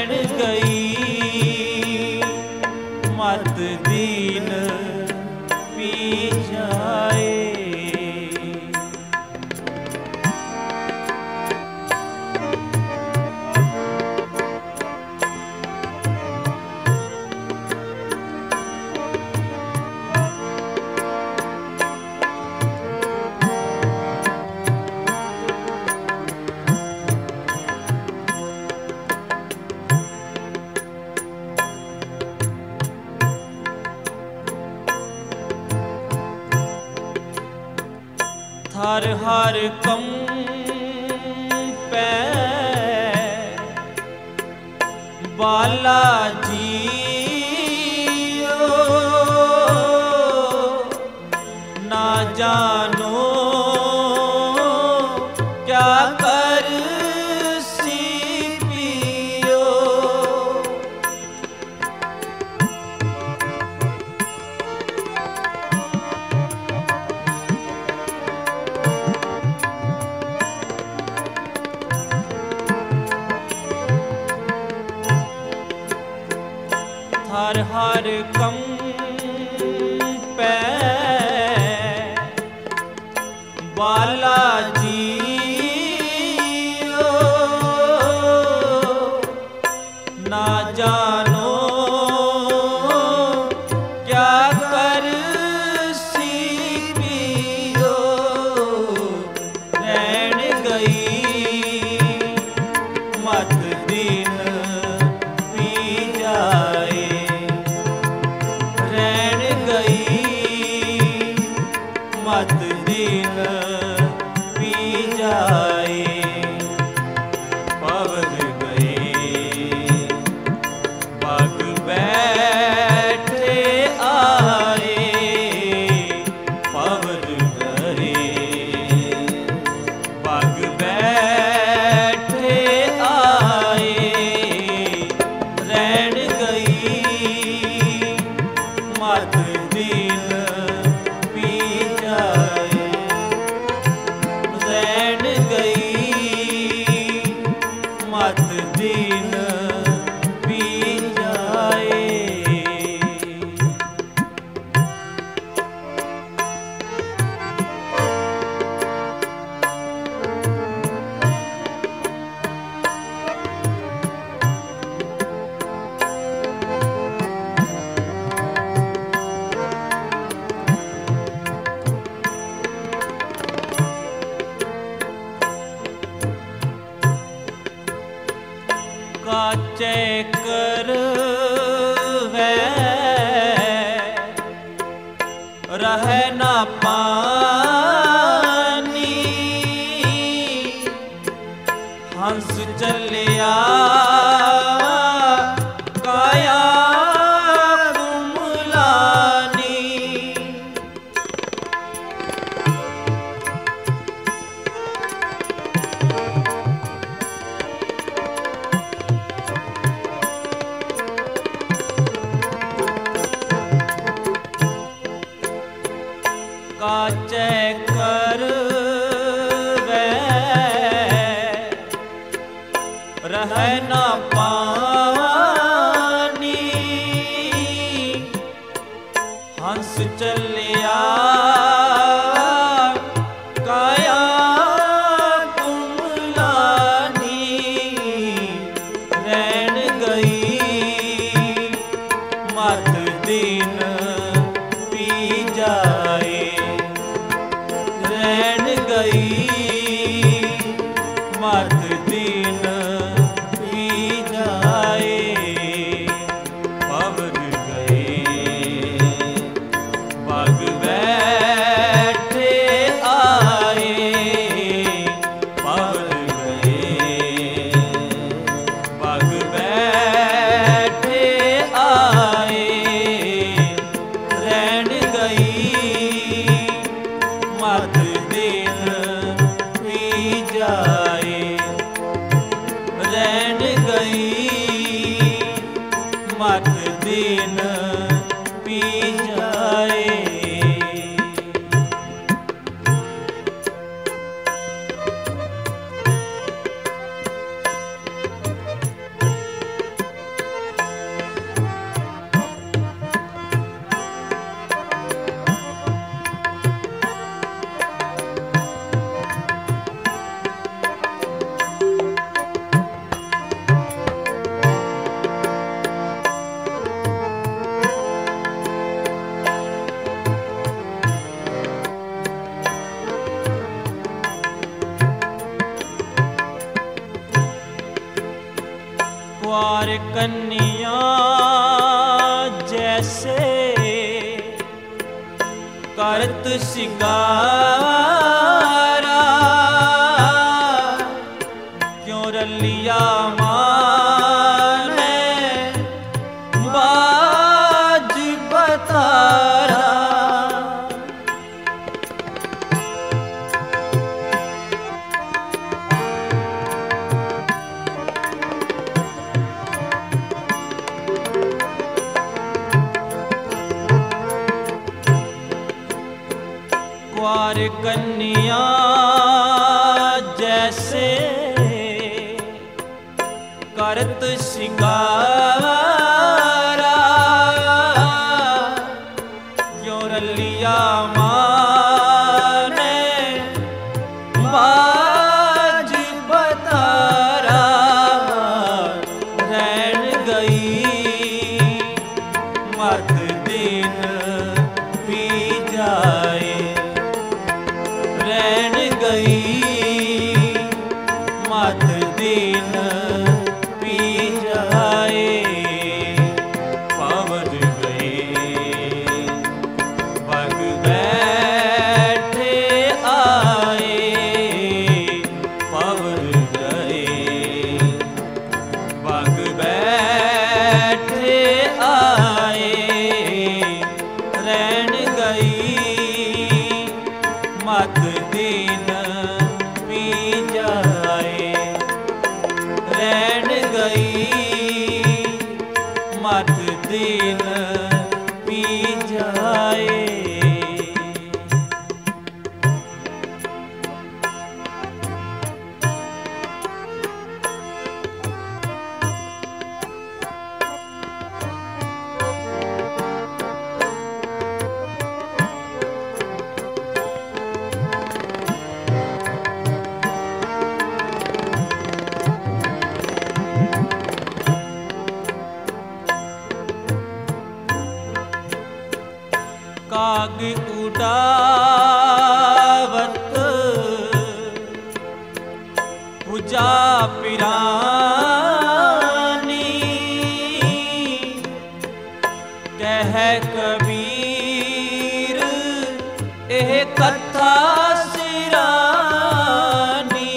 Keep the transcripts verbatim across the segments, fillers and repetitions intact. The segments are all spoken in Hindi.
रैन गई मत दीन पी जाए। हर हर कंपै बालाजी ना जानो क्या कर सी पियो। हर हर कंपै बालाजी ना जानो क्या कर सी पियो। रैन गई मत दिन पी जाए। मत दिन पी जाए। पवर गए बाग बैठे आए। पवर गए बाग बैठे आए। रैन गई मत दिन पी जाए। रैन गई मत दिन पी जाए। काचे कर वै रह ना पानी। हंस चलिया काया कुमलानी। काचे कर वै रह ना पानी। हंस चलिया काया कुमलानी। रैन गई मत दिन पी जाए। रैन गई मत दिन पी जाए। पवर गए बाग बैठे आए। पवर गए बाग बैठे आए। रैन गई मत दिन पी जाए। रैन गई मत दिन पी जाए। कन्या जैसे करत शिकारा, क्यों रलिया माने बाज बतारा। कुंवर कन्या जैसे करत शिकारा, क्यों रलिया माने बाज बतारा। रैन गई मत दिन पी जाए, रैन गई मत दिन पी जाए। पवन गए पग बैठे आए, पवन गए पग बैठे आए। रैन गई मत दिन पी जाए, रैन गई मत दिन पी जाए। काग उड़ावत भुजा पिरानी, कह कबीर एह कथा सिरानी।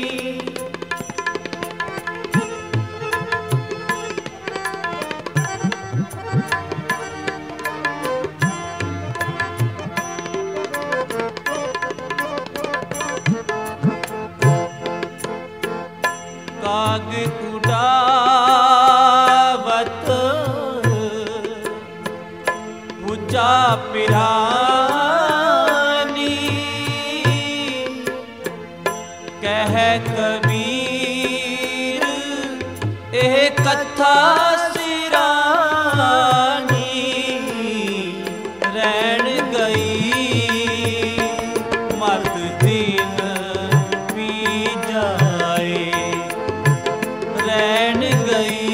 काग उड़ावत भुजा पिरानी, कह कबीर एह कथा सिरानी। रैन गई मत दिन पी जाए, रैन गई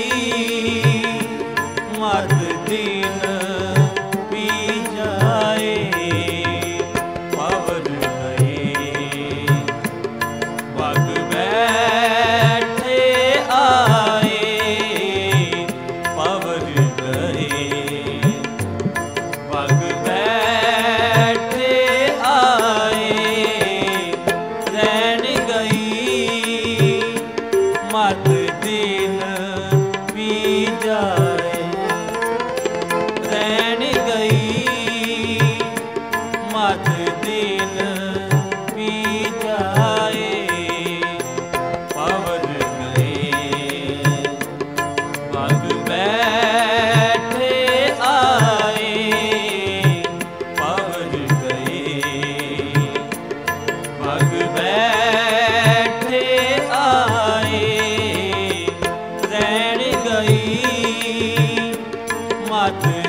मत दिन पी जाए। पवन गए पग बैठे आए, पवन गए पग बैठे आए। रैन गई मत दिन पी जाए, रैन गई मत दिन पी जाए। पवन गए पग बैठे आए, पवन गए पग बैठे आए। रैन गई मत